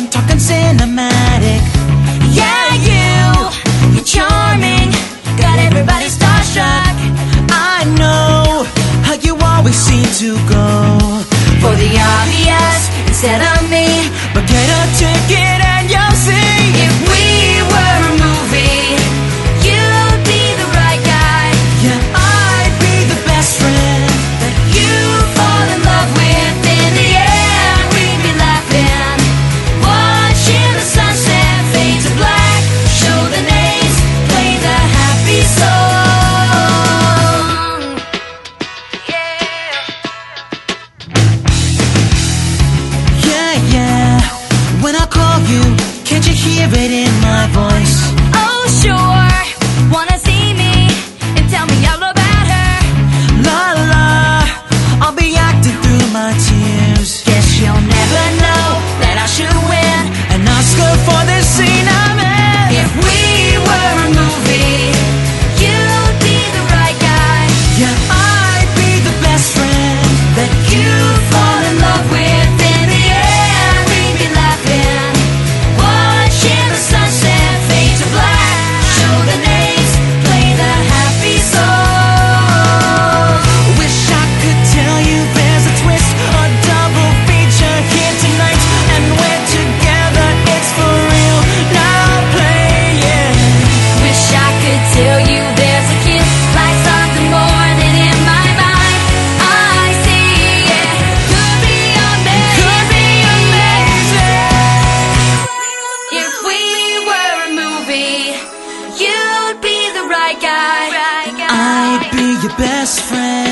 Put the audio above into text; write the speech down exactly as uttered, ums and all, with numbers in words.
I'm talking cinematic. Yeah, you, you're charming, got everybody starstruck. I know how you always seem to go for the obvious instead of me. But get a ticket and you'll see. If we were a movie, you'd be the right guy. Yeah, I'd be the best friend that you fall in love with. In the end, we'd be laughing, watching the sunset fade to black. Show the names, play the happy song. Yeah, yeah, yeah. When I call you, can't you hear it in my voice? Oh sure, wanna see me and tell me all about her. La la, I'll be acting through my tears. Guess you'll never know that I should win An Oscar for this scene I'm in. if we were a movie. You'd be the right guy. Yeah, I'd be the best friend that You fall in love with. In the end, we'd be laughing, watching the sunset fade to black. Show the names, play the happy song. wish I could tell you there's a twist, a double feature here tonight, and we're together, it's for real. Now play, yeah. Wish I could tell you there's a kiss like something more than in my mind. I see it could be amazing. Could be amazing. If we were a movie, you'd be the right guy. I'd be your best friend.